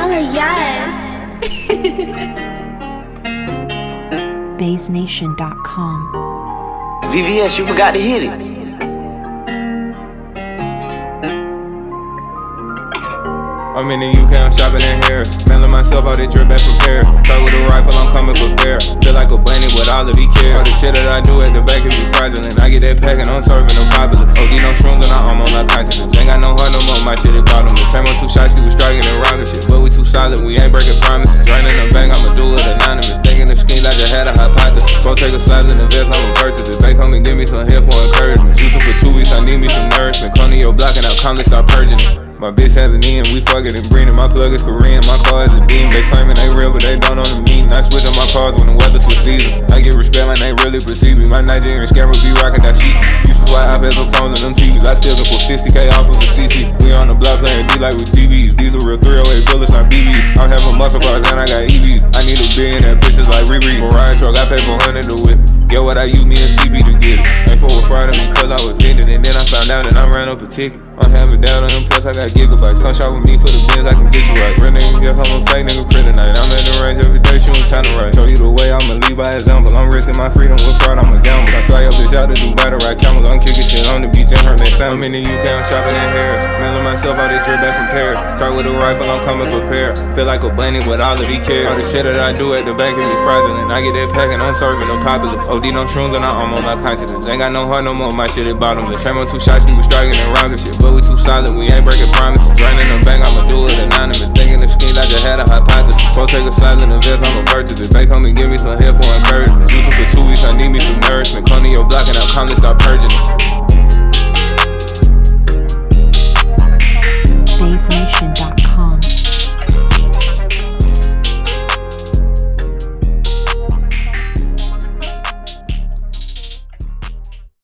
yes. BaseNation.com. VVS, you forgot to hit it. I'm in the UK, I'm shopping in here. Smelling myself out, they drip back from Paris. Truck with a rifle, I'm coming prepared. Feel like a bunny with all of these cares. All the shit that I do at the back can be fraudulent. I get that pack and I'm serving no populace. OD no shrooms and I'm on my continents. Ain't got no heart no more, my shit is bottomless. Same on 2 shots, you was striking and robbing shit. But we too solid, we ain't breaking promises. Draining the bank, I'ma do it anonymous. Thinking of schemes, I just had a hypothesis. Go take a slice in the vest, I'ma purchase it. They come and give me some hair for encouragement. Juicing for 2 weeks, I need me some nourishment. Come to your block and I'll come to start purging it. My bitch has an in, we fucking and breeding. My plug is Korean, my car is a demon. They claiming they real, but they don't know the meaning. I switch up my cars when the weather switch seasons. I get respect, my name really perceive me. My Nigerian scammer be rocking that sheet. Used to swap iPads on phones and them TVs. I still can pull 60K off of a CC. We on the block playing D like with DVs. These are real 308 bullets, not BBs. I'm having muscle cars and I got EVs. I need a billionaire bitches like Riri. Ferrari truck, I pay for 100 to whip. Get what I use, me and CB to get it. Ain't for a Friday because I was in it. And then I found out and I ran up a ticket. I'm having down on him, plus I got gigabytes. Come shop with me for the bins, I can get you right. Real nigga, guess I'm a fake nigga kryptonite. I'm in the range every day, shooting time to right. Show you the way, I'ma lead by example. I'm risking my freedom with fraud, I'm a gamble. I fly your bitch out to Dubai to ride camels. I'm kicking shit on the beach and her next time. I'm in the UK, I'm shopping in Harris. Smelling myself out, they drip back from Paris. Truck with a rifle, I'm coming prepared. Feel like a bunny with all of these cares. All the shit that I do at the bank can be fraudulent. I get that pack and I'm serving no populace. OD no shrooms and I'm on my continents. Ain't got no heart no more, my shit is bottomless. Same on 2 shots, you was striking and robbing shit. But we too solid, we ain't breaking promises. Draining the bank, I'ma do it anonymous. Thinking of schemes, I just had a hypothesis. Go take a slice in the vest, I'ma purchase it. They come and give me some hair for encouragement. Juicing for 2 weeks, I need me some nourishment. Come to your block and I'll come to start purging it. BaseNation.com.